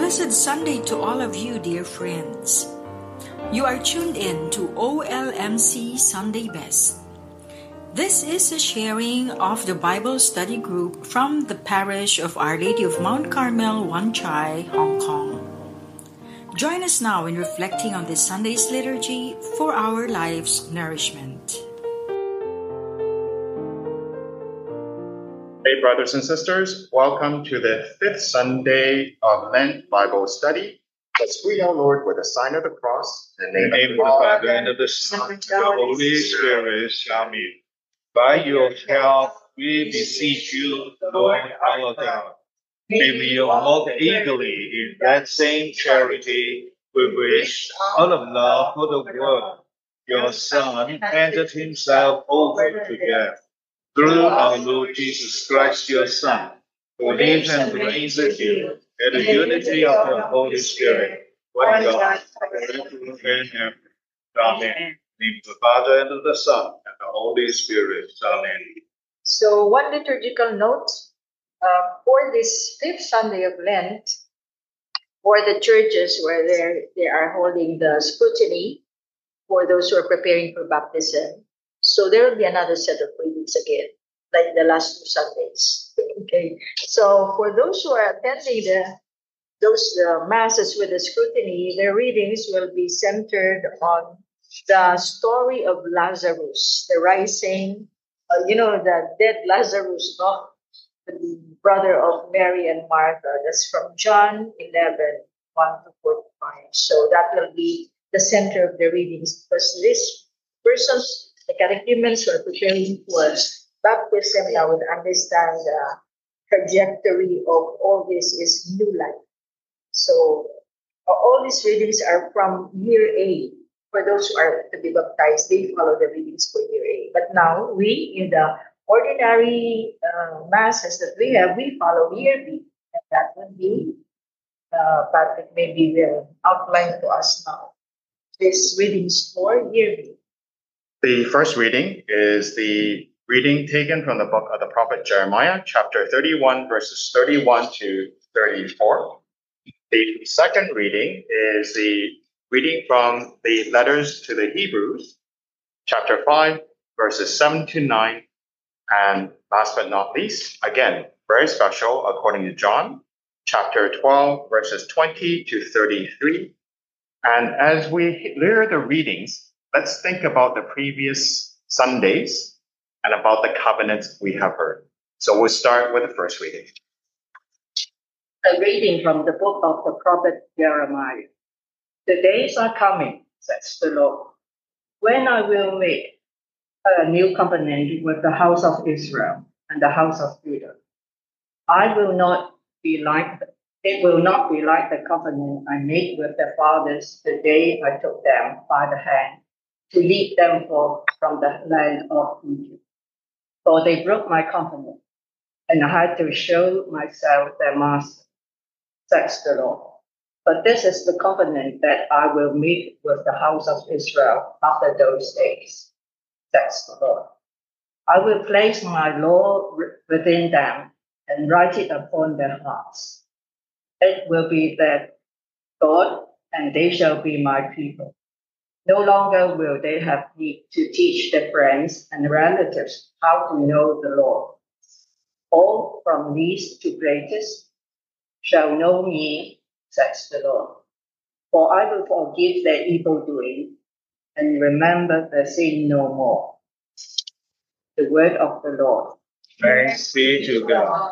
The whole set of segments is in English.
Blessed Sunday to all of you, dear friends. You are tuned in to OLMC Sunday Best. This is a sharing of the Bible study group from the parish of Our Lady of Mount Carmel, Wan Chai, Hong Kong. Join us now in reflecting on this Sunday's liturgy for our life's nourishment. Hey, brothers and sisters, welcome to the fifth Sunday of Lent Bible study. Let's greet our Lord with a sign of the cross. In the name of the Father, and of the Son, and of the Holy Spirit. Amen. By your help, we beseech you, Lord our God. May we walk eagerly in that same charity with which, out of love for the world, your Son handed himself over to death. Through our Lord Jesus Christ, your Son, who lives and reigns with you, in the unity of the Holy Spirit, one God, forever and ever. Amen. In the name of the Father, and of the Son, and the Holy Spirit. Amen. So, one liturgical note for this fifth Sunday of Lent, for the churches where they are holding the scrutiny for those who are preparing for baptism. So there will be another set of readings again, like the last two Sundays. Okay. So for those who are attending those masses with the scrutiny, their readings will be centered on the story of Lazarus, the rising, the dead Lazarus, no? The brother of Mary and Martha. That's from John 11:1-45. So that will be the center of the readings, because these persons, the catechumens who are preparing for baptism, now would understand the trajectory of all this is new life. So all these readings are from year A. For those who are to be baptized, they follow the readings for year A. But now we, in the ordinary masses that we follow year B. And that would be, Patrick maybe will outline to us now this readings for year B. The first reading is the reading taken from the book of the prophet Jeremiah, chapter 31, verses 31-34. The second reading is the reading from the letters to the Hebrews, chapter 5, verses 7-9. And last but not least, again, very special, according to John, chapter 12, verses 20-33. And as we hear the readings, let's think about the previous Sundays and about the covenants we have heard. So we'll start with the first reading. A reading from the book of the prophet Jeremiah. The days are coming, says the Lord, when I will make a new covenant with the house of Israel and the house of Judah. It will not be like the covenant I made with their fathers the day I took them by the hand to lead them forth from the land of Egypt. For they broke my covenant, and I had to show myself their master, says the Lord. But this is the covenant that I will make with the house of Israel after those days, says the Lord. I will place my law within them and write it upon their hearts. It will be their God, and they shall be my people. No longer will they have need to teach their friends and relatives how to know the Lord. All, from least to greatest, shall know me, says the Lord. For I will forgive their evil doing and remember their sin no more. The word of the Lord. Thanks be to God.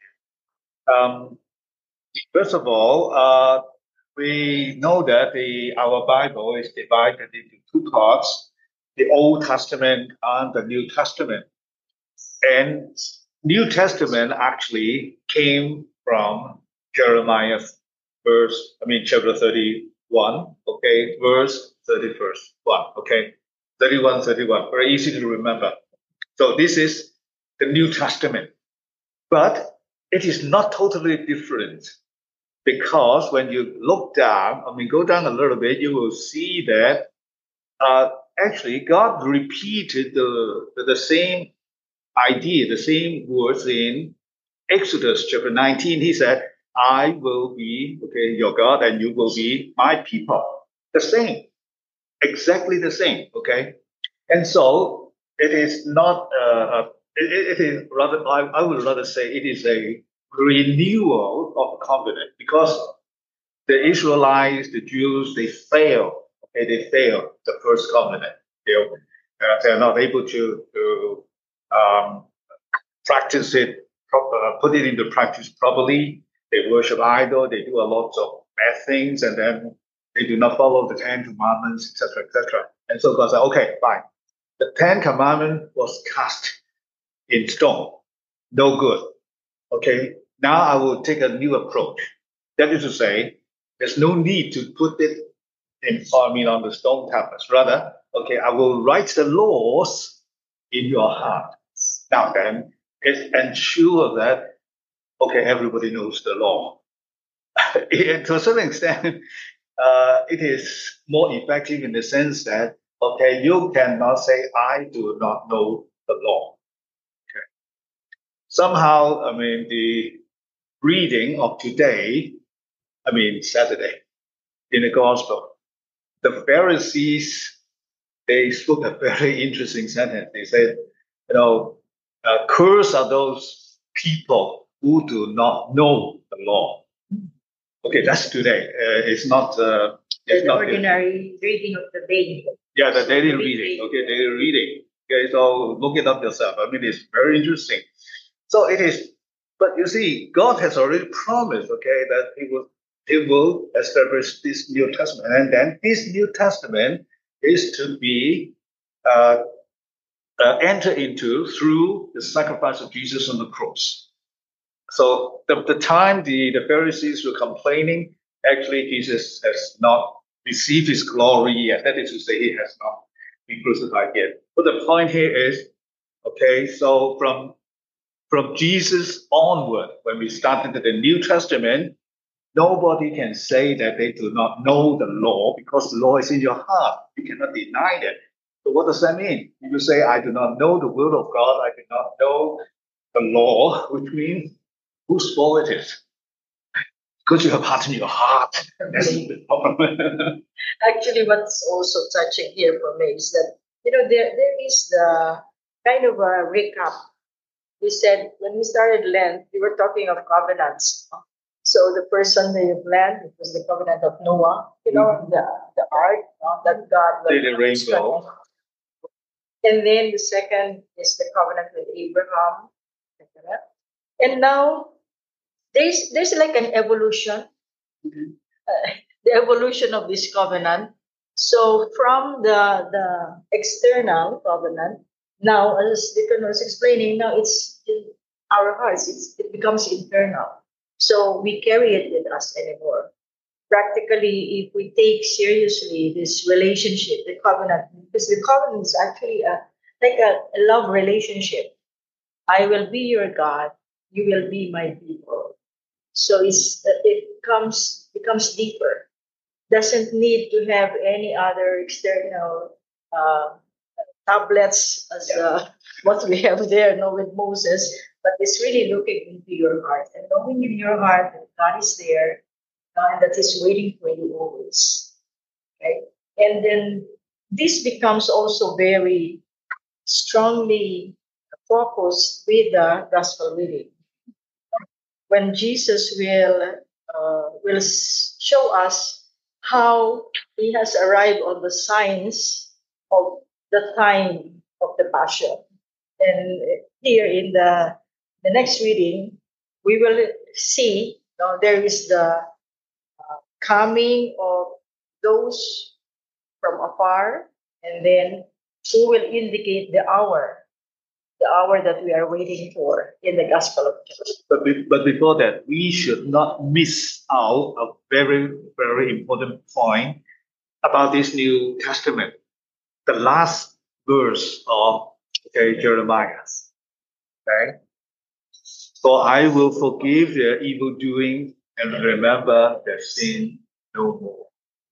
First of all, we know that our Bible is divided into two parts, the Old Testament and the New Testament. And New Testament actually came from Jeremiah chapter 31, okay, verse 31, okay, 31, very easy to remember. So this is the New Testament, but it is not totally different, because when you look down, go down a little bit, you will see that actually God repeated the same idea, the same words in Exodus chapter 19. He said, I will be, your God, and you will be my people. The same, exactly the same, okay? And so it is not, it is rather, I would rather say it is a renewal of the covenant, because the Israelites, the Jews, they fail. Okay, they fail the first covenant. They're not able to um, practice it, put it into practice properly. They worship idol. They do a lot of bad things, and then they do not follow the Ten Commandments, etc., etc. And so God said, "Okay, fine. The Ten Commandment was cast in stone, no good. Okay, now I will take a new approach. That is to say, there's no need to put it on the stone tablets. Rather, okay, I will write the laws in your heart. Now then, it ensures that, okay, everybody knows the law. To a certain extent, it is more effective in the sense that, okay, you cannot say, I do not know the law. Okay. Somehow, the reading of today, Saturday, in the gospel, the Pharisees, they spoke a very interesting sentence. They said, cursed are those people who do not know the law. Okay, that's today. It's not. It's the not ordinary reading of the day. Yeah, the daily reading. Okay, daily reading. Okay, so look it up yourself. It's very interesting. So it is, but you see, God has already promised, okay, that He will establish this New Testament, and then this New Testament is to be entered into through the sacrifice of Jesus on the cross. So the time the Pharisees were complaining, actually Jesus has not received his glory yet. That is to say, he has not been crucified yet. But the point here is, okay, so from Jesus onward, when we started the New Testament, nobody can say that they do not know the law, because the law is in your heart. You cannot deny that. So what does that mean? If you say, I do not know the will of God, I do not know the law, which means whose fault it is? Because you have heart in your heart. That's the problem. Actually, what's also touching here for me is that, there is the kind of a recap. We said when we started Lent, we were talking of covenants. So the first Sunday of Lent, it was the covenant of Noah, the ark, that God Did the rainbow. And then the second is the covenant with Abraham. And now there's like an evolution, the evolution of this covenant. So from the external covenant, now as Deacon was explaining, now it's in our hearts. It becomes internal. So we carry it with us anymore. Practically, if we take seriously this relationship, the covenant, because the covenant is actually like a love relationship. I will be your God. You will be my people. So it becomes deeper. Doesn't need to have any other external tablets as what we have there, with Moses. But it's really looking into your heart and knowing in your heart that God is there and that He's waiting for you always. Okay, and then this becomes also very strongly focused with the gospel reading. When Jesus will show us how He has arrived on the signs of the time of the Passion. And here in the next reading, we will see there is the coming of those from afar, and then who will indicate the hour that we are waiting for in the Gospel of John. But before that, we should not miss out a very, very important point about this New Testament. The last verse of Jeremiah. Okay? So I will forgive their evil doing and remember their sin no more.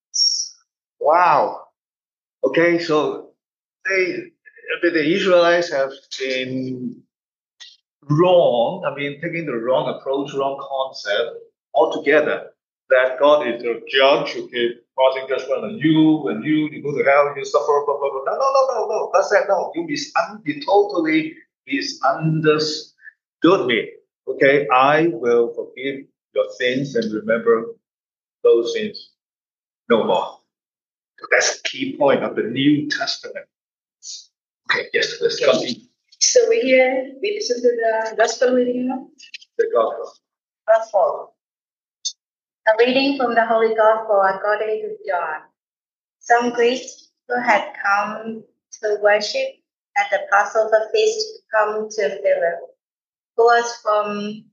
Wow. Okay, so the Israelites have been wrong. Taking the wrong approach, wrong concept altogether that God is a judge, okay, passing judgment on you, and you go to hell, you suffer, blah, blah, blah. No. God said, no, you totally misunderstood me. Okay, I will forgive your sins and remember those sins no more. That's the key point of the New Testament. Okay, yes, let's continue. So we listen to the gospel reading now. The gospel. Gospel. A reading from the Holy Gospel according to John. Some Greeks who had come to worship at the Passover feast come to Philip, who was from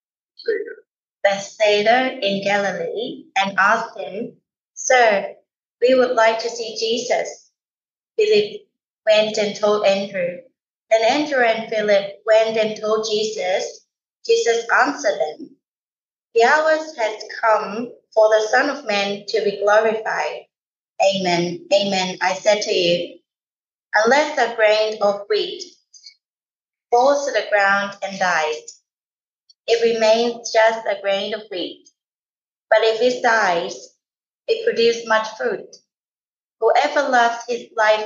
Bethsaida in Galilee, and asked him, "Sir, we would like to see Jesus." Philip went and told Andrew. Then Andrew and Philip went and told Jesus. Jesus answered them, "The hour has come for the Son of Man to be glorified. Amen, amen, I said to you, unless a grain of wheat falls to the ground and dies, it remains just a grain of wheat. But if it dies, it produces much fruit. Whoever loves his life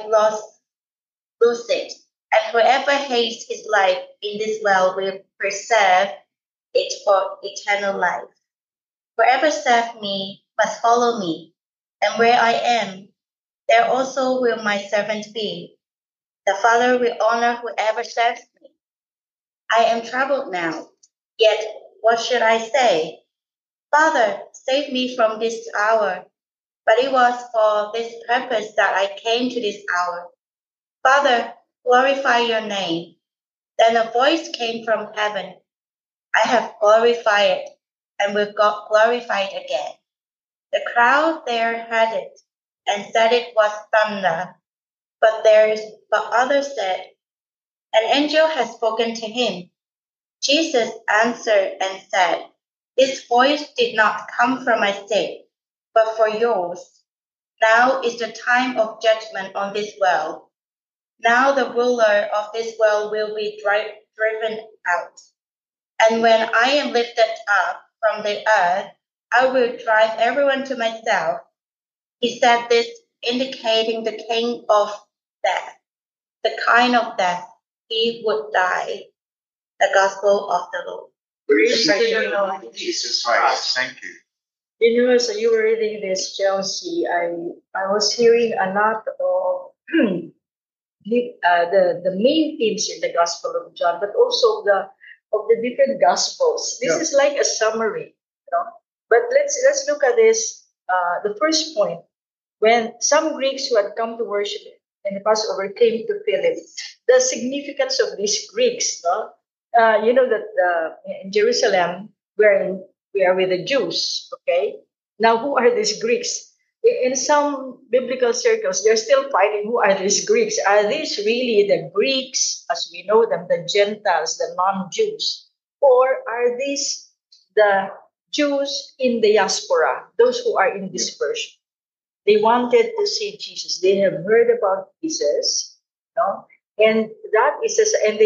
loses it, and whoever hates his life in this world will preserve it for eternal life. Whoever serves me must follow me, and where I am, there also will my servant be. The Father will honor whoever serves me. I am troubled now, yet what should I say? Father, save me from this hour. But it was for this purpose that I came to this hour. Father, glorify your name. Then a voice came from heaven. I have glorified and will glorify it again. The crowd there heard it and said it was thunder. But others said, an angel has spoken to him. Jesus answered and said, this voice did not come from my sake, but for yours. Now is the time of judgment on this world. Now the ruler of this world will be driven out. And when I am lifted up from the earth, I will drive everyone to myself. He said this, indicating the king of death, the kind of death he would die. The gospel of the Lord. Praise the Lord Jesus Christ. Thank you. You know, as you were reading this, Chelsea, I was hearing a lot of the main themes in the Gospel of John, but also of the different Gospels. This is like a summary, you know. But let's look at this. The first point, when some Greeks who had come to worship in the Passover came to Philip, the significance of these Greeks, no? You know that in Jerusalem we are with the Jews. Okay, now who are these Greeks? In some biblical circles, they're still fighting. Who are these Greeks? Are these really the Greeks as we know them, the Gentiles, the non-Jews, or are these the Jews in the diaspora, those who are in dispersion? They wanted to see Jesus. They have heard about Jesus, no, and that is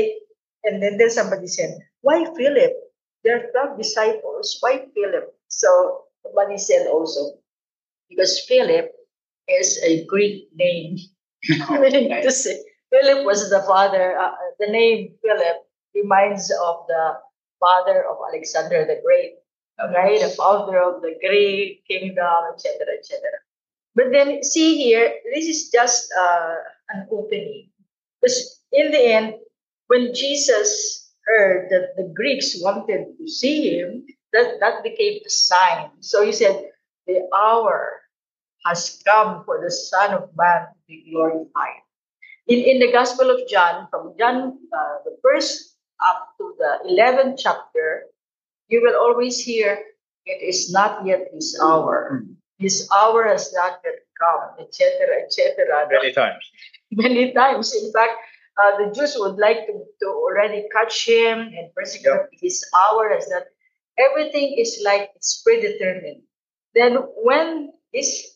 and then somebody said, why Philip? There are 12 disciples. Why Philip? So somebody said also, because Philip is a Greek name. Meaning to say, Philip was the father. The name Philip reminds of the father of Alexander the Great, okay? The founder of the Greek kingdom, etc., etc. But then see here, this is just an opening. Because in the end, when Jesus heard that the Greeks wanted to see him, that became a sign. So he said, the hour has come for the Son of Man to be glorified. In the Gospel of John, from John the first up to the 11th chapter, you will always hear, it is not yet his hour. His hour has not yet come, etc., etc. Many times. Many times. In fact, the Jews would like to already catch him and persecute. Yep. His hour has not. Everything is like it's predetermined. Then when these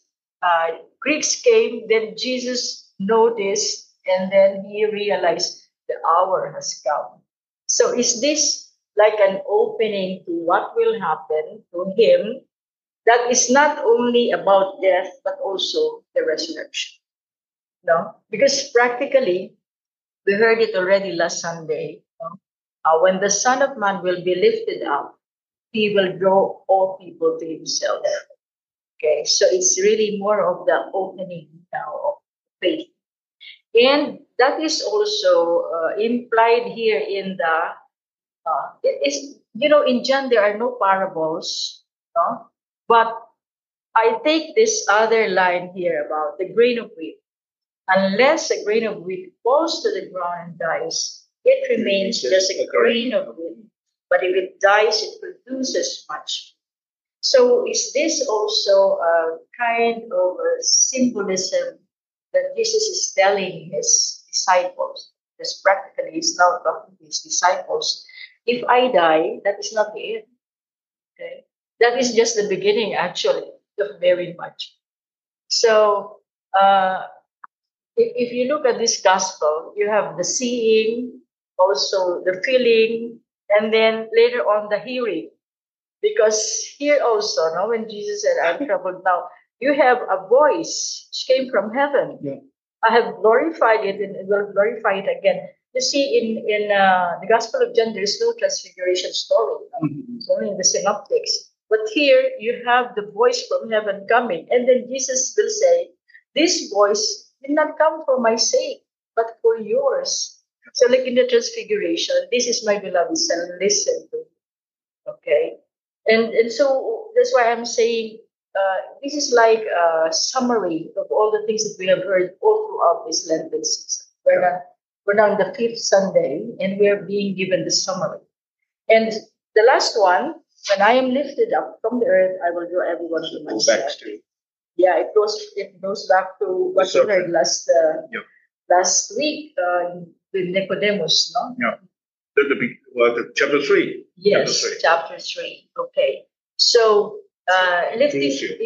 Greeks came, then Jesus noticed, and then he realized the hour has come. So is this like an opening to what will happen to him that is not only about death, but also the resurrection. No? Because practically, we heard it already last Sunday. No? When the Son of Man will be lifted up, he will draw all people to himself. Okay, so it's really more of the opening now of faith. And that is also implied here in the, it is, in John there are no parables, no? But I take this other line here about the grain of wheat. Unless a grain of wheat falls to the ground and dies, it remains just a grain of wheat. But if it dies, it produces much. So is this also a kind of a symbolism that Jesus is telling his disciples? Because practically he's now talking to his disciples. If I die, that is not the end. Okay? That is just the beginning, actually, of very much. So if you look at this gospel, you have the seeing, also the feeling, and then later on the hearing. Because here also, no, when Jesus said, I'm troubled now, you have a voice which came from heaven. Yeah. I have glorified it and will glorify it again. You see, in the Gospel of John, there is no transfiguration story. No? It's only in the synoptics. But here, you have the voice from heaven coming. And then Jesus will say, this voice did not come for my sake, but for yours. So like in the transfiguration, this is my beloved son, listen to me. Okay? And so that's why I'm saying this is like a summary of all the things that we have heard all throughout this Lenten season. We're now on the 5th Sunday, and we are being given the summary. And the last one, when I am lifted up from the earth, I will draw everyone to myself. Yeah, it goes back to what we heard last week with Nicodemus, no? Yeah. The chapter 3. Yes, chapter 3. Okay. So lifting,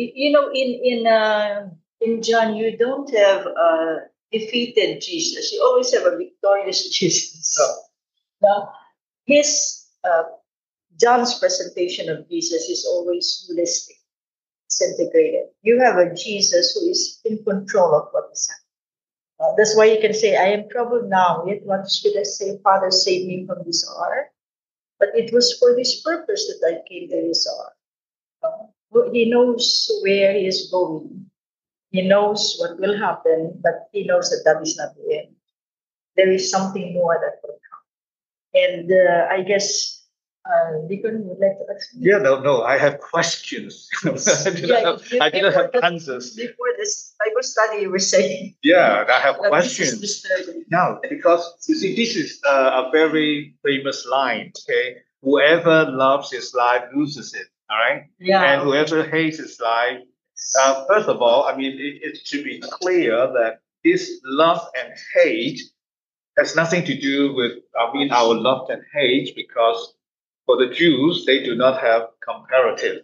in John, you don't have defeated Jesus. You always have a victorious Jesus. Now, his John's presentation of Jesus is always holistic, it's integrated. You have a Jesus who is in control of what is happening. That's why you can say, I am troubled now, yet what should I say? Father, save me from this hour. But it was for this purpose that I came to this hour. He knows where he is going. He knows what will happen, but he knows that that is not the end. There is something more that will come. And I guess Deacon would like to ask me. Yeah, no, I have questions. I didn't have answers. Before this Bible study, you were saying. Yeah, I have questions. Now, because you see, this is a very famous line. Okay, whoever loves his life loses it. All right. Yeah. And whoever hates his life. First of all, I mean, it should be clear that this love and hate has nothing to do with, our love and hate, because for the Jews, they do not have comparative.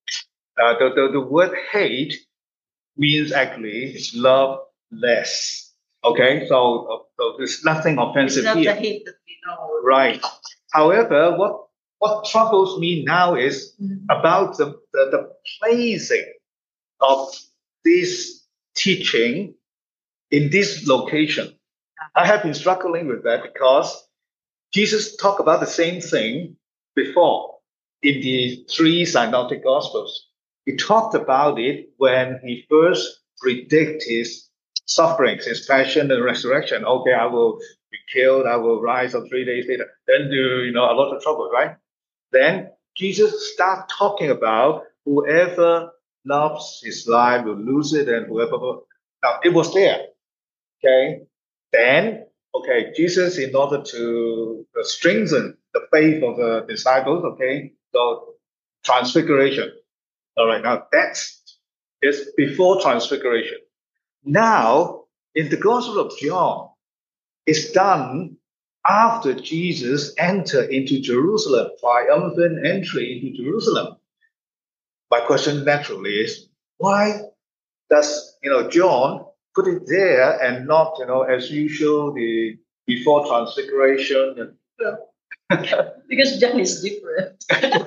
The word hate means actually love less. Okay, so there's nothing offensive it's not here. The hate that we know. Right. However, what troubles me now is about the placing of this teaching in this location. I have been struggling with that because Jesus talked about the same thing before in the 3 synoptic gospels. He talked about it when he first predicted his sufferings, his passion and resurrection. Okay, I will be killed, I will rise up 3 days later. Then a lot of trouble, right? Then Jesus started talking about whoever loves his life will lose it, and whoever. Now it was there. Okay. Then, Jesus, in order to strengthen the faith of the disciples, so transfiguration. All right, now is before transfiguration. Now, in the Gospel of John, it's done after Jesus entered into Jerusalem, triumphant entry into Jerusalem. My question naturally is, why does John put it there and not as usual the before transfiguration? Because John is different.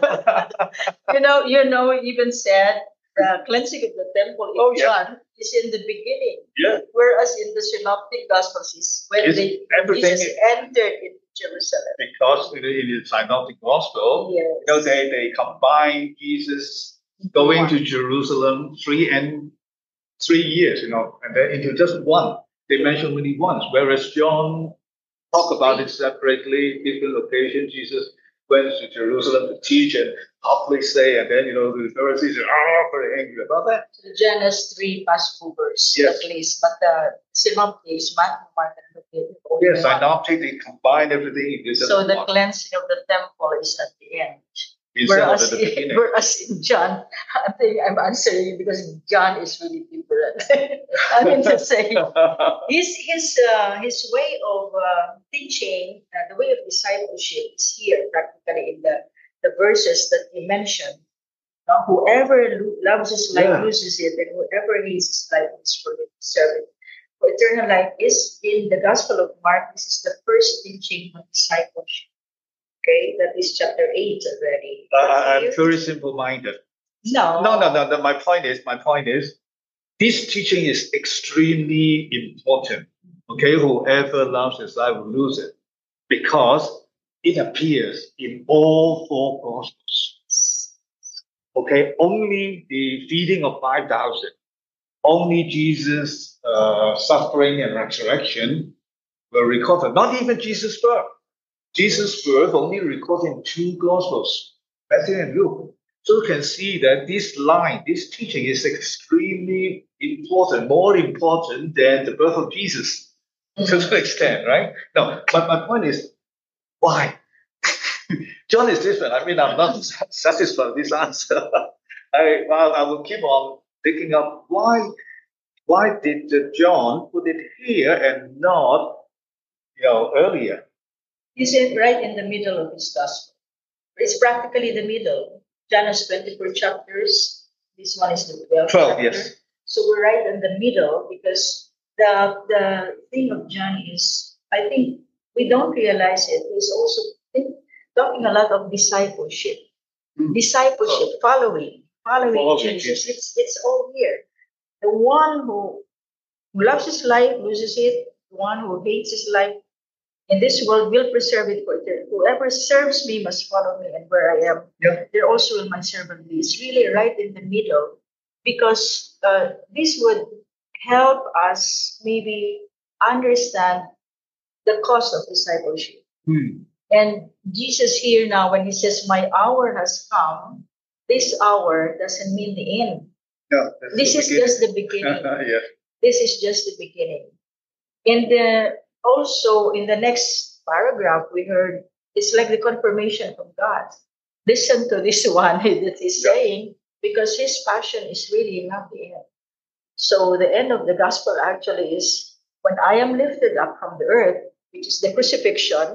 Even said the cleansing of the temple in Oh, yeah. John is in the beginning. Yeah. Whereas in the Synoptic Gospels is when Everything Jesus entered into Jerusalem. because in the Synoptic Gospel, Yes. they combine Jesus going to Jerusalem 3 years, and then into just one. They mention only once, whereas John talk about it separately, different locations. Jesus went to Jerusalem to teach and publicly say, and then the Pharisees are very angry about that. John has 3 Passovers Yes. at least, but the Synoptics, Matthew, Mark, and Luke. Yes, Synoptic, they combine everything into just So the one cleansing of the temple is at the end. instead of at the beginning. Whereas in John, I think I'm answering you because John is really different. I mean to say, his way of teaching, the way of discipleship is here practically in the verses that he mentioned. Whoever loves his life loses it, and whoever hates his life is for it, serve it. For eternal life is in the Gospel of Mark. This is the first teaching of discipleship. Okay, that is chapter 8 already. I'm very simple-minded. No. No. My point is, this teaching is extremely important. Okay, whoever loves his life will lose it, because it appears in all 4 Gospels. Okay, only the feeding of 5,000, only Jesus' suffering and resurrection were recorded. Not even Jesus' birth. Jesus' birth only recorded in 2 Gospels, Matthew and Luke. So you can see that this teaching is extremely important, more important than the birth of Jesus to some extent, right? No, but my point is, why? John is different. I mean, I'm not satisfied with this answer. I will keep on thinking up why did John put it here and not earlier? He's right in the middle of his gospel. It's practically the middle. John has 24 chapters. This one is the 12th 12, chapter. yes. So we're right in the middle because the thing of John is, I think we don't realize it. He's also talking a lot of discipleship. Discipleship, following Jesus. It's all here. The one who loves his life loses it. The one who hates his life in this world will preserve it for eternity. Whoever serves me must follow me, and where I am, there also will my servant be. It's really right in the middle, because this would help us maybe understand the cost of discipleship. And Jesus here now, when he says, "My hour has come," this hour doesn't mean the end. No, This is just the beginning. Yeah. This is just the beginning. And also in the next paragraph, we heard it's like the confirmation from God. Listen to this one that he's saying, because his passion is really not the end. So the end of the gospel actually is when I am lifted up from the earth, which is the crucifixion.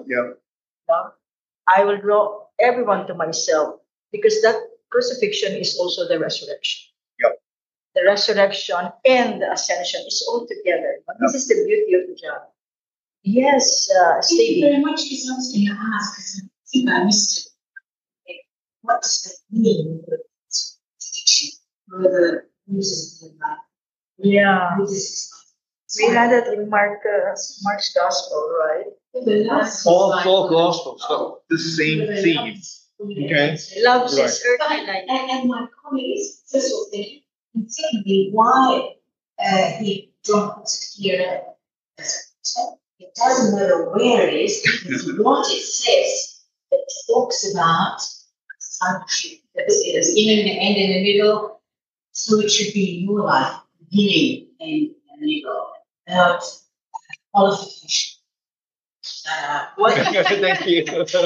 I will draw everyone to myself, because that crucifixion is also the resurrection. The resurrection and the ascension is all together. But this is the beauty of the job. Yes, Thank you Stevie. very much. It's something to ask, because I think I missed it. What does that mean for teaching? Whether uses the life? Yeah, Uses we had it in Mark's gospel, right? All 4 Gospels, so the same theme. Okay. Loves Right. his earthly life. And my comment is, first of all, thinking, and secondly, why he puts it here. It doesn't matter where it is, it's what it says that talks about sonship. There's in the end and the middle, so it should be your life, beginning and middle, without qualification. Thank you.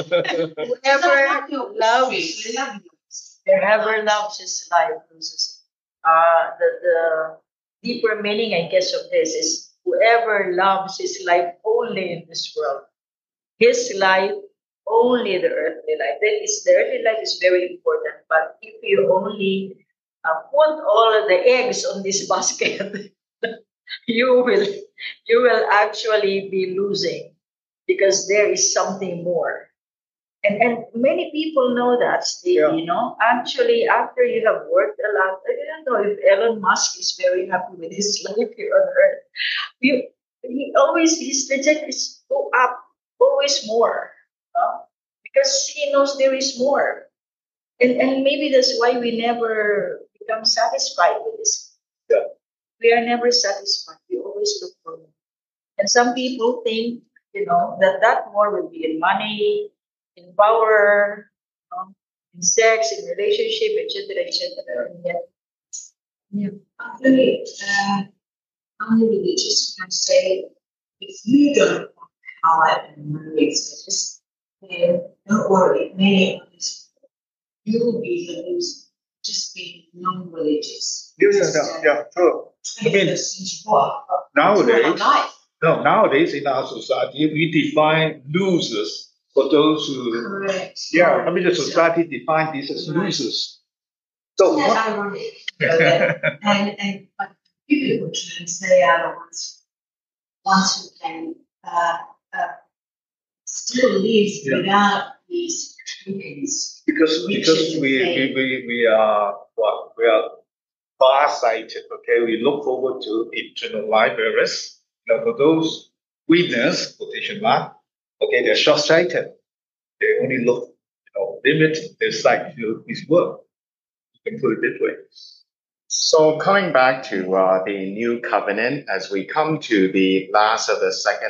Whoever loves his life loses it. The deeper meaning, I guess, of this is whoever loves his life only in this world, his life, only the earthly life. The earthly life is very important, but if you only put all of the eggs on this basket, you will actually be losing, because there is something more. And many people know that, Steve, Yeah. Actually, after you have worked a lot, I don't know if Elon Musk is very happy with his life here on Earth. You, his trajectories go up always more, because he knows there is more. And maybe that's why we never become satisfied with this. Yeah. We are never satisfied. We always look for more. And some people think, that more will be in money, in power, in sex, in relationship, etc., etc. Yeah. Actually, I'm religious and say if you don't want power and money status, then don't worry, many of these you will be the loser, just being non-religious. Yeah, true. I mean, nowadays in our society, we define losers for those who. Correct. Yeah, I mean, the society defines these as losers. So, isn't that ironic? And but people who try and say are the ones who can still live without these tokens. Because we are far-sighted, okay? We look forward to eternal life, whereas for those winners, quotation mark, okay, they're short-sighted. They only look, limit their sight to this world. You can put it this way. So coming back to the new covenant, as we come to the last of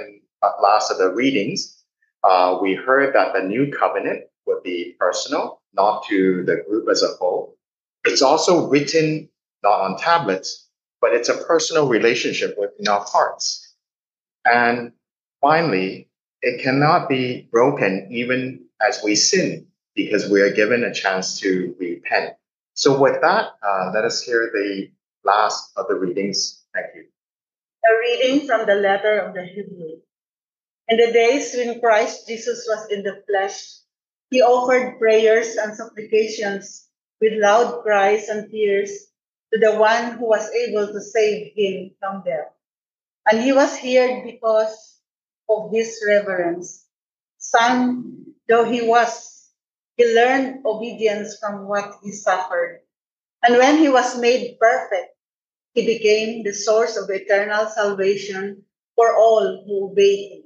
the readings, we heard that the new covenant would be personal, not to the group as a whole. It's also written not on tablets, but it's a personal relationship within our hearts. And finally, it cannot be broken even as we sin, because we are given a chance to repent. So with that, let us hear the last of the readings. Thank you. A reading from the letter of the Hebrews. In the days when Christ Jesus was in the flesh, he offered prayers and supplications with loud cries and tears to the one who was able to save him from death. And he was heard because of his reverence. Son though he was, he learned obedience from what he suffered. And when he was made perfect, he became the source of eternal salvation for all who obey him.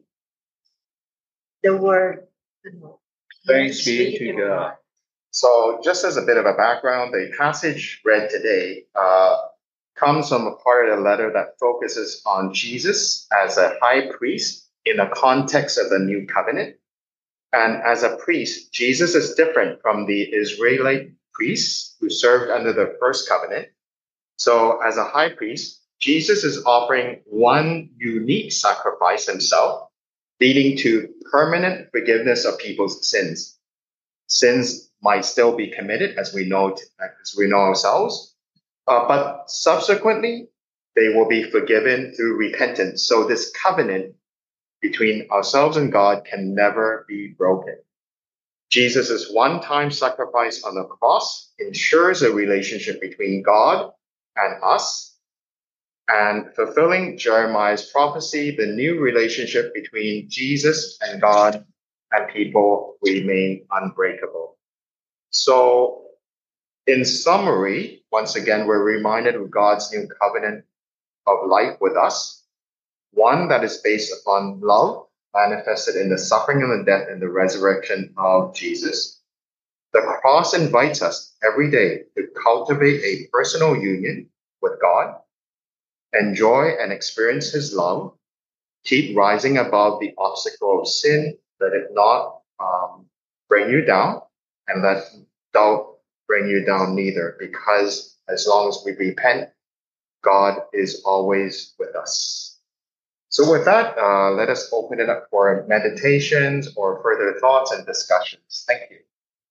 The word. Thanks be to God. So just as a bit of a background, the passage read today comes from a part of the letter that focuses on Jesus as a high priest in the context of the new covenant. And as a priest, Jesus is different from the Israelite priests who served under the first covenant. So as a high priest, Jesus is offering one unique sacrifice himself, leading to permanent forgiveness of people's sins. Sins might still be committed, as we know ourselves, but subsequently they will be forgiven through repentance. So this covenant between ourselves and God can never be broken. Jesus' one-time sacrifice on the cross ensures a relationship between God and us, and fulfilling Jeremiah's prophecy, the new relationship between Jesus and God and people remain unbreakable. So, in summary, once again, we're reminded of God's new covenant of life with us, one that is based upon love, manifested in the suffering and the death and the resurrection of Jesus. The cross invites us every day to cultivate a personal union with God, enjoy and experience his love, keep rising above the obstacle of sin, let it not bring you down, and let doubt bring you down neither, because as long as we repent, God is always with us. So with that, let us open it up for meditations or further thoughts and discussions. Thank you.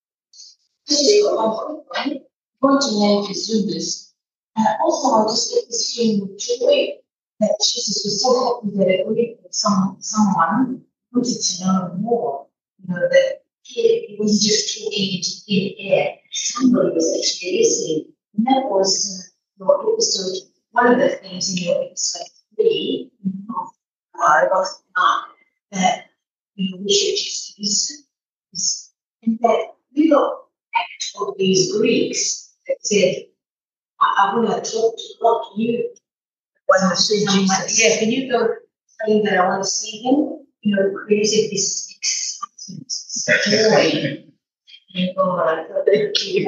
I want to learn to do this. Also, I just get this feeling of joy that Jesus was so happy that someone wanted to know more. That he was just talking into thin air. Somebody was actually listening. And that was your episode, one of the things in your episode 3 of Gospel 9, that we should just listen. And that little act of these Greeks that said, I want to talk to you. Want to see Jesus. Yeah, can you go saying that I want to see him? You know, created this excitement, joy. Thank you.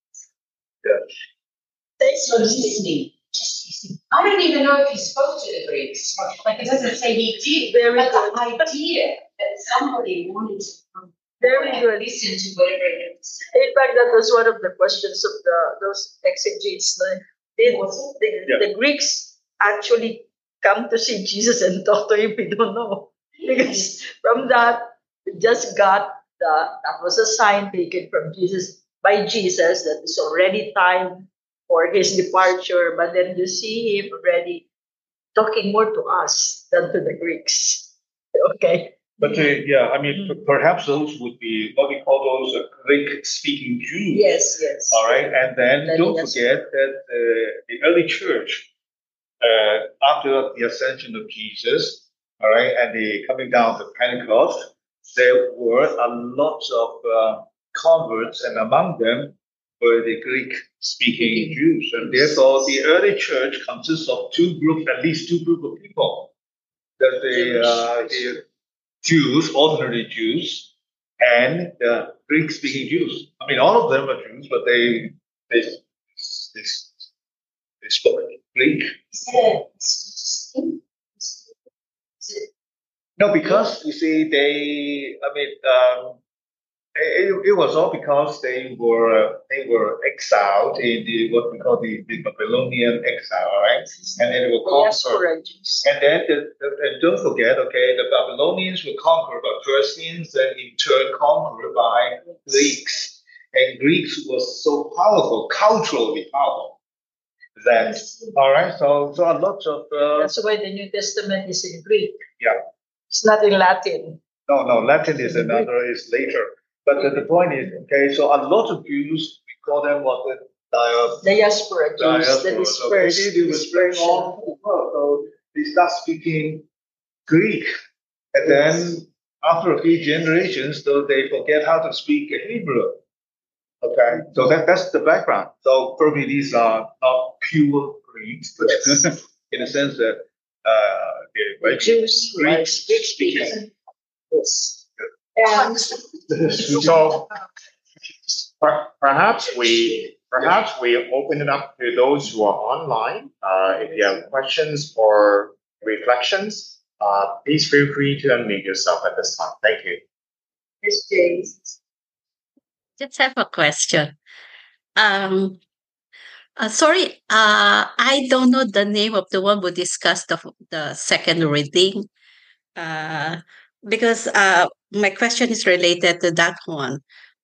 Thanks for listening. Just listening. I don't even know if he spoke to the Greeks. Like it doesn't say he did. Very but good. the idea that somebody wanted to Very good. listen to whatever it is. In fact, that was one of the questions of those exegetes. The Greeks actually come to see Jesus and talk to him. We don't know, because from that we just got that was a sign taken from Jesus by Jesus that it's already time for his departure. But then you see him already talking more to us than to the Greeks. Okay. But perhaps those would be what we call those Greek-speaking Jews. Yes. All right, and then don't forget that the early church, after the ascension of Jesus, all right, and the coming down to Pentecost, there were a lot of converts, and among them were the Greek-speaking Jews, and therefore the early church consists of at least two groups of people. That the Jews, ordinary Jews, and the Greek-speaking Jews. I mean, all of them are Jews, but they spoke Greek. No, because you see, it was all because they were exiled in what we call the Babylonian exile, right? And then they were conquered. And then and don't forget, okay, the Babylonians were conquered by Persians, and in turn conquered by Greeks. And Greeks was so powerful, culturally powerful, that all right. So a lot of that's why the New Testament is in Greek. Yeah, it's not in Latin. No, Latin is later. But the point is, okay, so a lot of Jews, we call them what the diaspora Jews. The dispersed. They were spread all over the world. So they start speaking Greek. And then after a few generations, though, they forget how to speak Hebrew. Okay, so that's the background. So probably these are not pure Greeks, but in a sense that they're Jews, Greek speaking. Yes. So perhaps we open it up to those who are online. If you have questions or reflections, please feel free to unmute yourself at this time. Thank you. Yes, James. Just have a question. Sorry, I don't know the name of the one who discussed the second reading. Because my question is related to that one.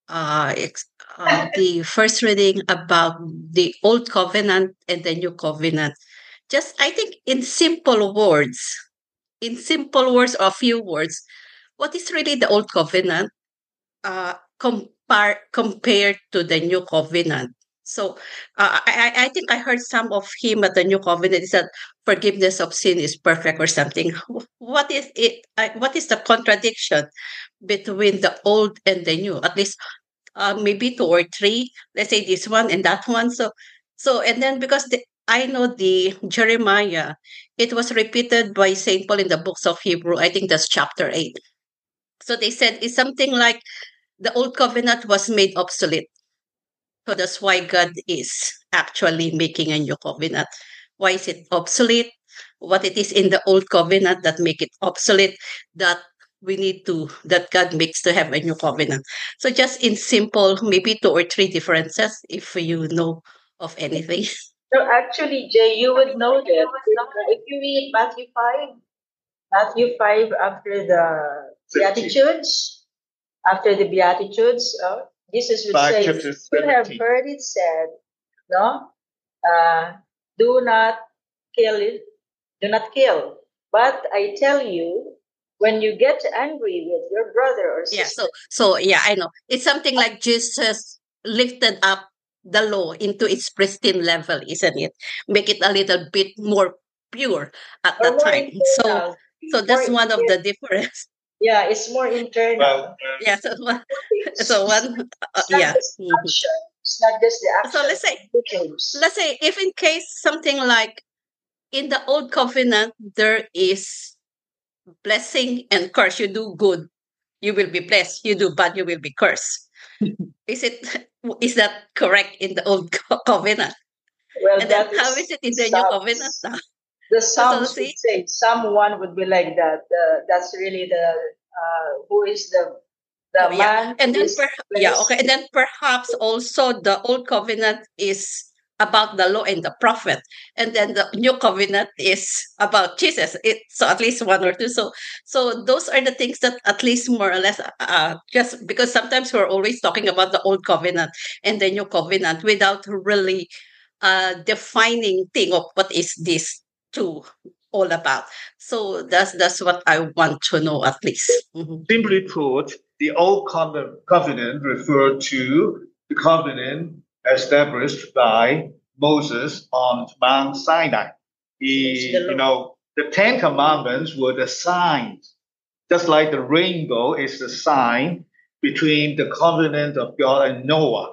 The first reading about the Old Covenant and the New Covenant. Just, I think, in simple words, or a few words, what is really the Old Covenant compared to the New Covenant? So I think I heard some of him at the New Covenant is that forgiveness of sin is perfect or something. What is it? What is the contradiction between the old and the new? At least maybe two or three. Let's say this one and that one. So and then because I know the Jeremiah, it was repeated by Saint Paul in the books of Hebrew. I think that's chapter 8. So they said it's something like the old covenant was made obsolete. So that's why God is actually making a new covenant. Why is it obsolete? What it is in the old covenant that make it obsolete that God makes to have a new covenant. So just in simple, maybe 2 or 3 differences, if you know of anything. So actually, Jay, you would know that if you read Matthew 5 after the Beatitudes, Jesus would say, you have heard it said, no, do not kill. But I tell you, when you get angry with your brother or sister. Yeah, so yeah, I know. It's something like Jesus lifted up the law into its pristine level, isn't it? Make it a little bit more pure at the time. So that's one of the difference. Yeah, it's more internal. Well, Yeah. It's, So it's, one. it's not Yeah. just the Mhm. action. It's not just the So action. let's say if in case something like in the old covenant there is blessing and curse. You do good, you will be blessed. You do bad, you will be cursed. Is it is that correct in the old covenant? Well, And then that how is is it in the new covenant Psalms. now? The So Psalms see, would say someone would be like that. That's really the who is oh the yeah, man and who then is yeah, okay, blessed. and then perhaps also the old covenant is about the law and the prophet, and then the new covenant is about Jesus. So at least one or two. So those are the things that at least more or less, just because sometimes we're always talking about the old covenant and the new covenant without really defining thing of what is this two all about. So that's what I want to know at least. Mhm. simply put, the old covenant referred to the covenant established by Moses on Mount Sinai. It's the law. The Ten Commandments were the signs, just like the rainbow is the sign between the covenant of God and Noah.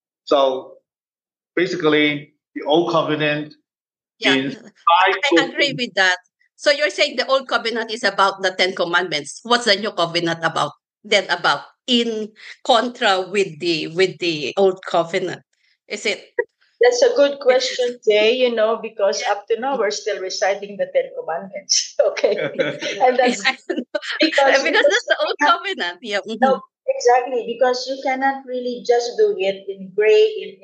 So basically, the old covenant Yeah, means five I agree books. with that. So you're saying the old covenant is about the Ten Commandments. What's the new covenant about? Then about in contra with the old covenant. Is it? That's a good It's question, Jay, because yeah. up to now we're still reciting the Ten Commandments. Okay. And Yeah, that's I know. because Because that's the we old cannot, covenant. Yeah. no, exactly, because you cannot really just do it in gray,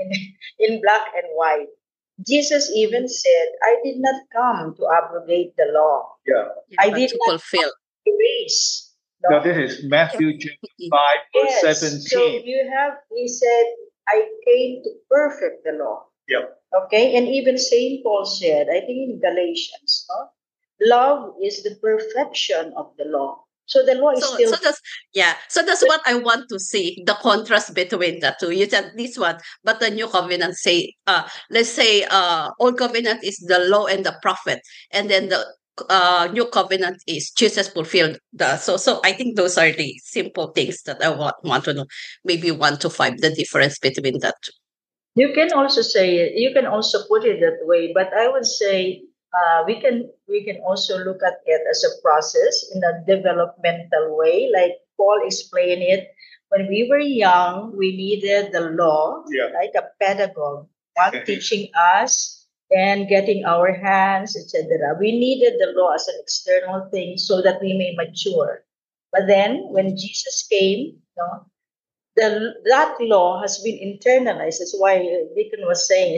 in black and white. Jesus even said, I did not come to abrogate the law. Yeah. Yeah, I but did to not fulfill. erase. Now, No? this is Matthew chapter 5, verse Yes. So 17. he said, I came to perfect the law. Yep. Okay. And even St. Paul said, I think in Galatians, no? Love is the perfection of the law. So the law is So still that's yeah. So that's what I want to see, the contrast between the two. You said this one, but the new covenant say let's say old covenant is the law and the prophet, and then the new covenant is Jesus fulfilled the so I think those are the simple things that I want to know. Maybe 1 to 5, the difference between that two. you can also put it that way, but I would say we can also look at it as a process in a developmental way, like Paul explained it. When we were young, we needed the law, Yeah. like a pedagogue, one teaching us and getting our hands, etc. We needed the law as an external thing so that we may mature. But then, when Jesus came, that law has been internalized. That's why Deacon was saying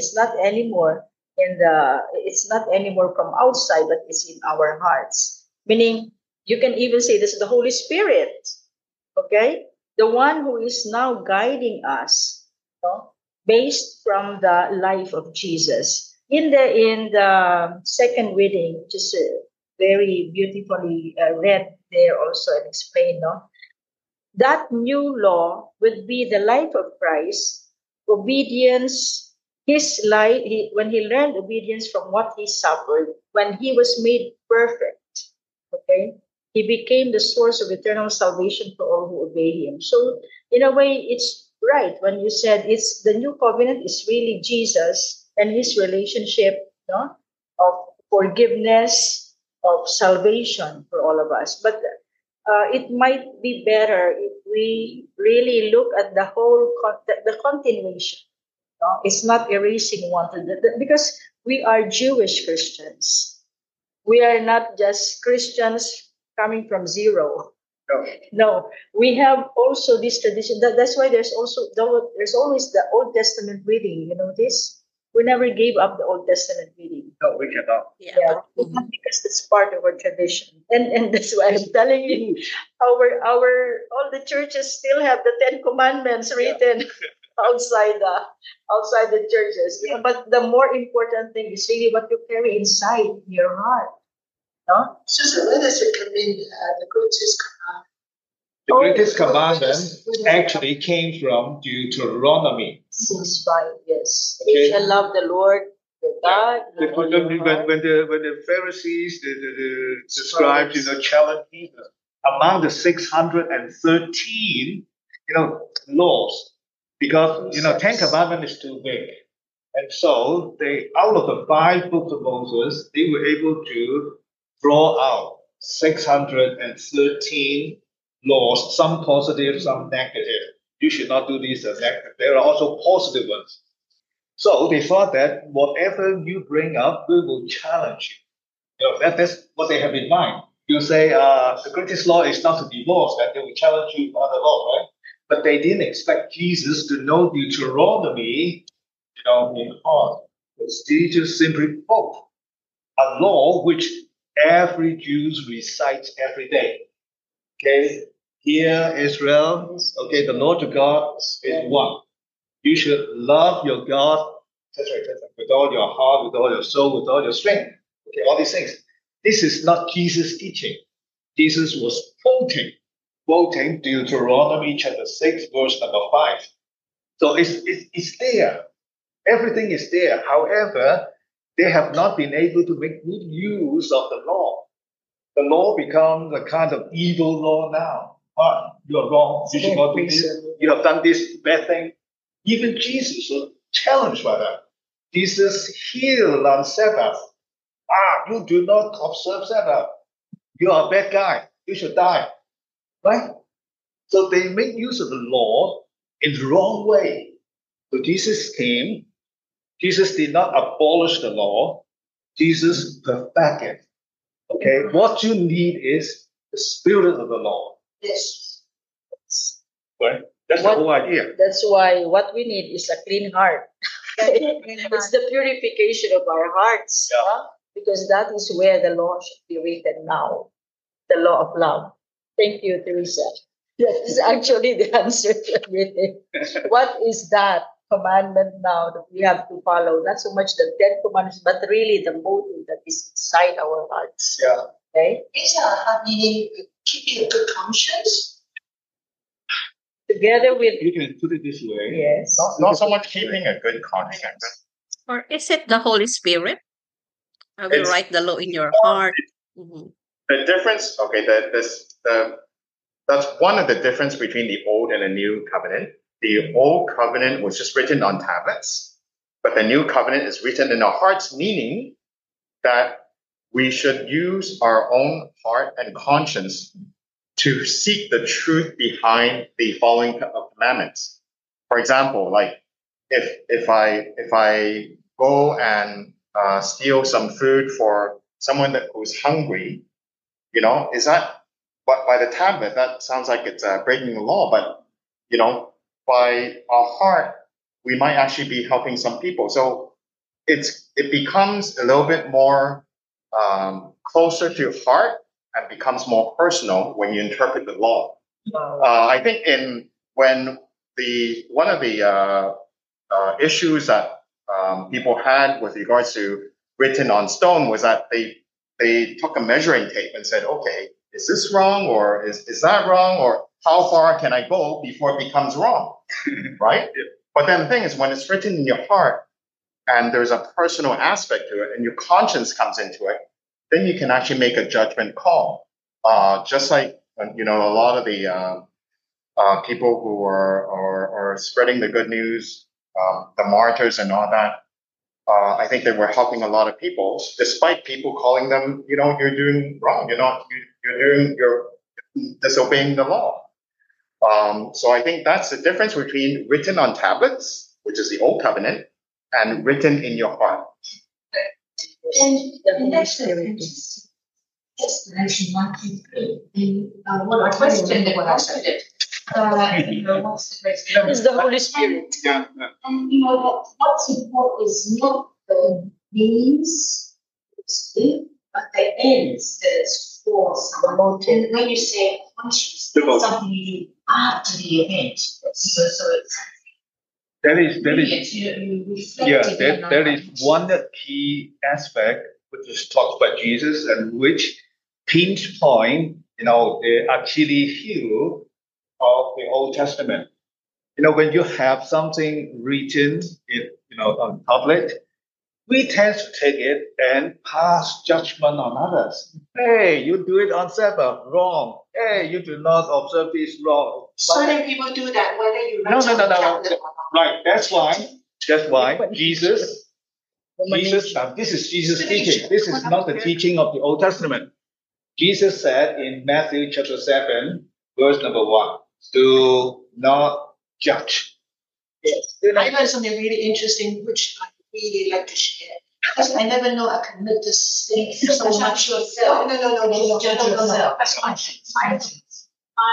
it's not anymore from outside, but it's in our hearts. Meaning, you can even say this is the Holy Spirit, okay, the one who is now guiding us, based from the life of Jesus. In the second reading, which is very beautifully read there also and explained, no, that new law would be the life of Christ, obedience, his life, when he learned obedience from what he suffered, when he was made perfect, okay, he became the source of eternal salvation for all who obey him. So, in a way, it's right when you said it's the new covenant is really Jesus and his relationship, no, of forgiveness, of salvation for all of us. But it might be better if we really look at the continuation. No? It's not erasing one to because we are Jewish Christians. We are not just Christians coming from zero. No. No, we have also this tradition. That's why there's always the Old Testament reading. You know this. We never gave up the Old Testament reading. No, we cannot. Yeah, Yeah, but not because it's part of our tradition, and that's why I'm telling you, our all the churches still have the Ten Commandments written outside the churches. Yeah. But the more important thing is really what you carry inside your heart. No? Sister, let us recommend the greatest The Oh, greatest oh, commandment actually came from Deuteronomy. 6:5, yes. Okay. You shall love the Lord your God with all your When heart. the Pharisees, the scribes, challenged Jesus, among the 613, laws, because, 10 commandments is too big. And so out of the 5 books of Moses, they were able to draw out 613 laws, some positive, some negative. You should not do this as negative. There are also positive ones. So they thought that whatever you bring up, we will challenge you. That's what they have in mind. You say the greatest law is not to divorce, that they will challenge you on the law, right? But they didn't expect Jesus to know Deuteronomy, in heart. Because Jesus simply quote a law which every Jew recites every day. Okay, hear Israel. Okay, the Lord your God is one. You should love your God, etc., with all your heart, with all your soul, with all your strength. Okay, all these things. This is not Jesus' teaching. Jesus was quoting Deuteronomy chapter 6, verse number 5. So it's there. Everything is there. However, they have not been able to make good use of the law. The law becomes a kind of evil law now. You are wrong. You should not do this. You have done this bad thing. Even Jesus was challenged by that. Jesus healed on Sabbath. You do not observe Sabbath. You are a bad guy. You should die. Right? So they make use of the law in the wrong way. So Jesus came. Jesus did not abolish the law. Jesus perfected it. Okay? What you need is the spirit of the law. Yes. Right? That's the whole idea. That's why what we need is a clean heart. It's the purification of our hearts. Yeah. Huh? Because that is where the law should be written now. The law of love. Thank you, Teresa. That is actually the answer to everything. What is that commandment now that we have to follow? Not so much the 10 commandments, but really the motive that is inside our hearts. Yeah. Okay? Is that meaning keeping a good conscience? Together with, You can put it this way. yes. Not so much keeping a good conscience. Or is it the Holy Spirit? I will It's- write the law in your heart. Mhm. The difference, okay, that's one of the difference between the old and the new covenant. The old covenant was just written on tablets, but the new covenant is written in our hearts, meaning that we should use our own heart and conscience to seek the truth behind the following of commandments. For example, like if I go and steal some food for someone who's hungry, is that, but by the tablet that sounds like it's breaking the law, but by our heart we might actually be helping some people. So it becomes a little bit more closer to heart and becomes more personal when you interpret the law. I think one of the issues that people had with regards to written on stone was that they took a measuring tape and said, okay, is this wrong, or is that wrong, or how far can I go before it becomes wrong, right? But then the thing is, when it's written in your heart and there's a personal aspect to it and your conscience comes into it, then you can actually make a judgment call. Just like, a lot of the people who are spreading the good news, the martyrs and all that, I think they were helping a lot of people, despite people calling them, you're doing wrong. You're disobeying the law. So I think that's the difference between written on tablets, which is the old covenant, and written in your heart. And that's the explanation 1, 2, 3. And what I questioned it. What's the It's the Holy Spirit. Yeah. And what's important is not the means, but the ends that it's for someone. And when you say conscious, that's something you do after the event. So it's There is you reflect there is one key aspect which is talked by Jesus and which pinpoint, the Achilles heel of the Old Testament. When you have something written in, on tablet, we tend to take it and pass judgment on others. Hey, you do it on Sabbath, wrong. Hey, you do not observe this, wrong. Certain people do that, whether you No. Right, that's why Jesus, this is Jesus teaching. This is not the teaching of the Old Testament. Jesus said in Matthew chapter 7, verse number 1, do not judge. Yes. I learned something really interesting, which I really like to share. Because I never know I commit this thing so much. No. Judge yourself. That's my sentence.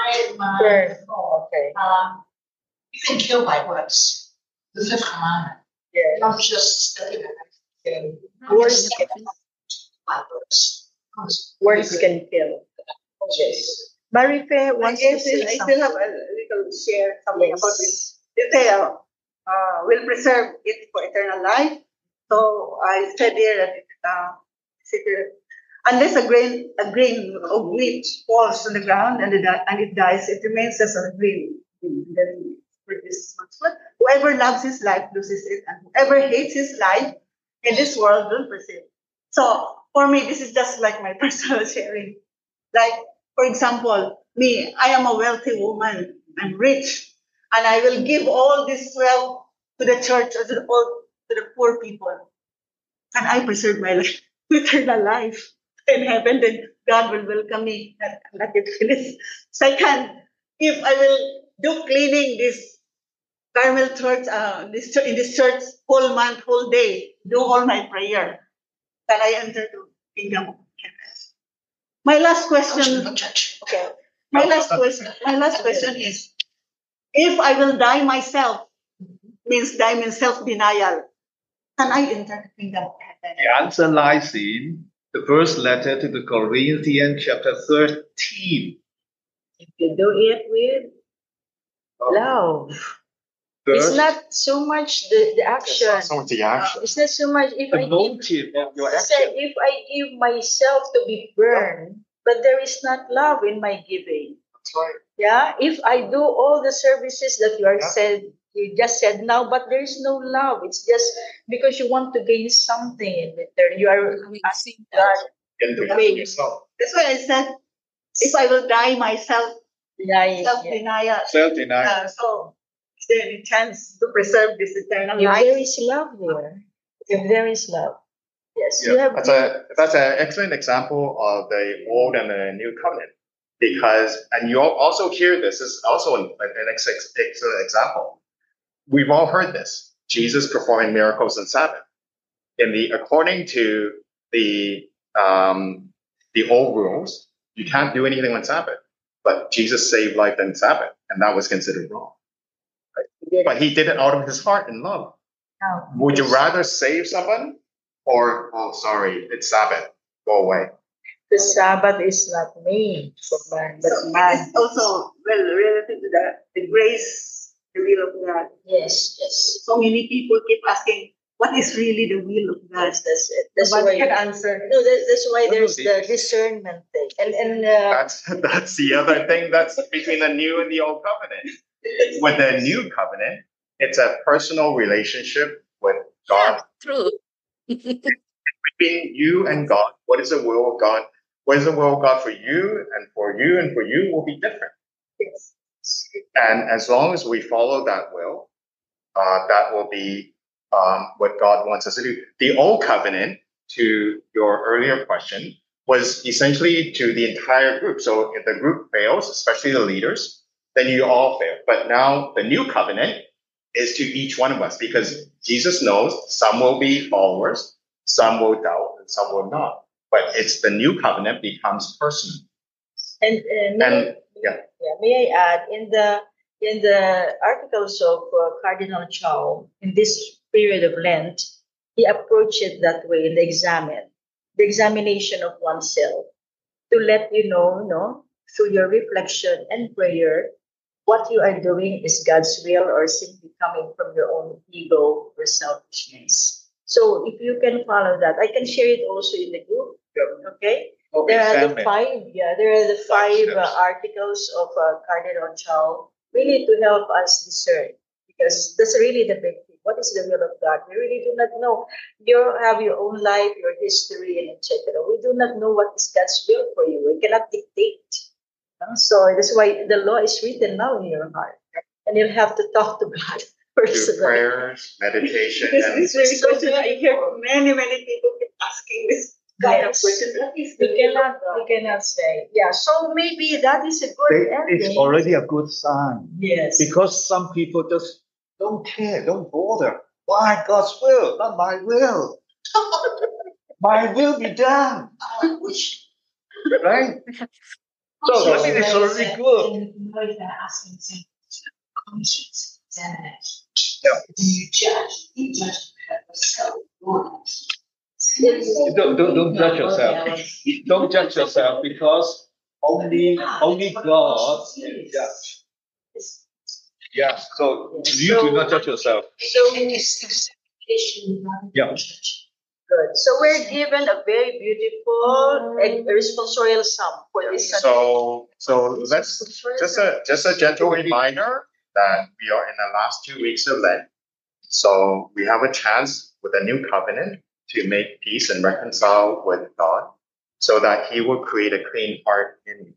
Okay. You can kill by words. The fifth commandment. Yeah. Not just study the Words, by words. words can kill. Yes. Mary Fair wants to I say still something. have a little share something Yes. about this. They say, will preserve it for eternal life. So I said here that unless a grain of wheat falls on the ground and it dies, it remains as a grain. And then produces much fruit. Whoever loves his life loses it, and whoever hates his life in this world will preserve it. So for me, this is just like my personal sharing. Like, for example, me, I am a wealthy woman. I'm rich, and I will give all this wealth to the church or to the poor people, and I preserve my life, eternal life in heaven. Then God will welcome me. Let it finish. Second, if I will do cleaning this Carmel church, in this church whole month, whole day, do all my prayer, then I enter the kingdom of heaven. My last question. Okay. My last question is, if I will die myself, means self-denial, can I enter the kingdom of heaven? The answer lies in the first letter to the Corinthians, chapter 13. If you do it with love, it's Verse, not so much the action. It's not so much the action. It's not so much if the I give, motive of your say, action. if I give myself to be burned, but there is not love in my giving. That's right. Yeah, if I do all the services that Yeah. you just said now, but there is no love. It's just because you want to gain something in return. You are asking God And to to pay. yourself. That's why I said, if I will die myself, Yeah. self-denial. Self-denial. So, is there any chance to preserve this eternal If life? there is love there, if there is love, yes, you Yeah, have. that's an excellent example of the old and the new covenant. Because, and you also hear this is also an excellent example. We've all heard this. Jesus performing miracles on Sabbath. According to the old rules, you can't do anything on Sabbath. But Jesus saved life on Sabbath, and that was considered wrong. But he did it out of his heart and love. Now, Would you rather save someone or, oh, sorry, it's Sabbath, go away? the Sabbath is not made for man, but So man. it is also relative to the grace, the will of God. Yes. So many people keep asking, what is really the will of God? That's it. That's Nobody why. can answer. No, that's why No, there's the- the discernment thing, and That's the other thing that's between the new and the old covenant. With the new covenant, it's a personal relationship with God. True. Between you and God, what is the will of God? What is the will of God for you and for you and for you will be different. And as long as we follow that will, that will be what God wants us to do. The old covenant, to your earlier question, was essentially to the entire group. So if the group fails, especially the leaders, then you all fail. But now the new covenant is to each one of us because Jesus knows some will be followers, some will doubt, and some will not. But it's the new covenant becomes personal. and may I add in the articles of Cardinal Chow in this period of Lent, he approached it that way in the examination of oneself to let you know, through your reflection and prayer, what you are doing is God's will or simply coming from your own ego or selfishness. So if you can follow that, I can share it also in the group. Okay. There are the five steps. articles of Cardinal Chow really to help us discern because that's really the big thing. What is the will of God? We really do not know. You have your own life, your history, and etc. We do not know what is God's will for you. We cannot dictate. So that's why the law is written now in your heart. And you'll have to talk to God Through personally. prayers, meditation, This and is very question. I hear many people keep asking this kind of Yes. question. What is the We will of God? cannot say. Yeah, so maybe that is a good ending. It's already a good sign. Yes. Because some people just don't care, don't bother. Why God's will, not my will? My will be done. Right? So I mean, it's already good. And you know if they're asking something conscience examination. Yeah. Do you judge? You judge yourself. Don't judge yourself. Don't judge yourself because only God can judge. Yeah. So you do not judge yourself. Yeah. Good. So we're given a very beautiful and responsorial psalm for this Sunday. So let's just a gentle reminder that we are in the last 2 weeks of Lent. So we have a chance with a new covenant to make peace and reconcile with God, so that He will create a clean heart in you.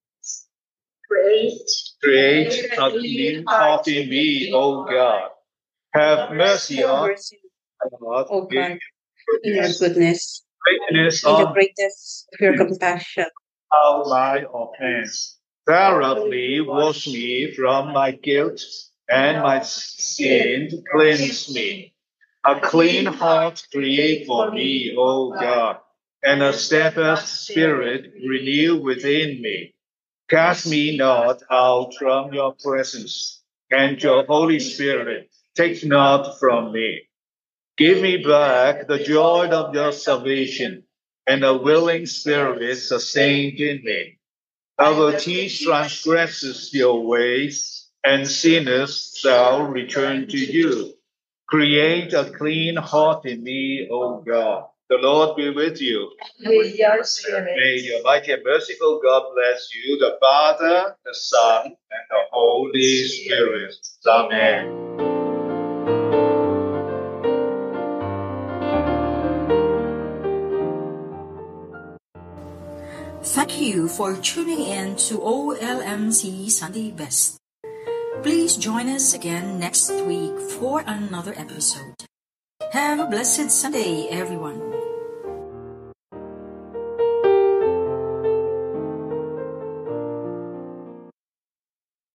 Create a clean heart in me, O God. Have mercy on Mercy, us. O God, in your goodness, Greatness in the of greatness of your compassion. all my offense. Thoroughly wash me from my guilt and my sin. Cleanse me. A clean heart create for me, O God, and a steadfast spirit renew within me. Cast me not out from your presence, and your Holy Spirit take not from me. Give me back the joy of your salvation, and a willing spirit sustained in me. I will teach transgressors your ways, and sinners shall return to you. Create a clean heart in me, O God. The Lord be with you. With your spirit. May the Almighty and merciful God bless you, the Father, the Son, and the Holy Spirit. Amen. Thank you for tuning in to OLMC Sunday Best. Please join us again next week for another episode. Have a blessed Sunday, everyone.